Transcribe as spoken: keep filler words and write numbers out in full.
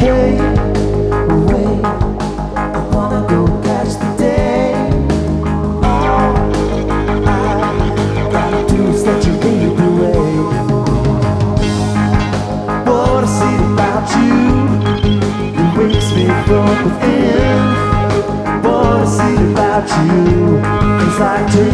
away, away. I wanna go catch the day. All I gotta do is let you lead the way. What I see about you, it wakes me from within.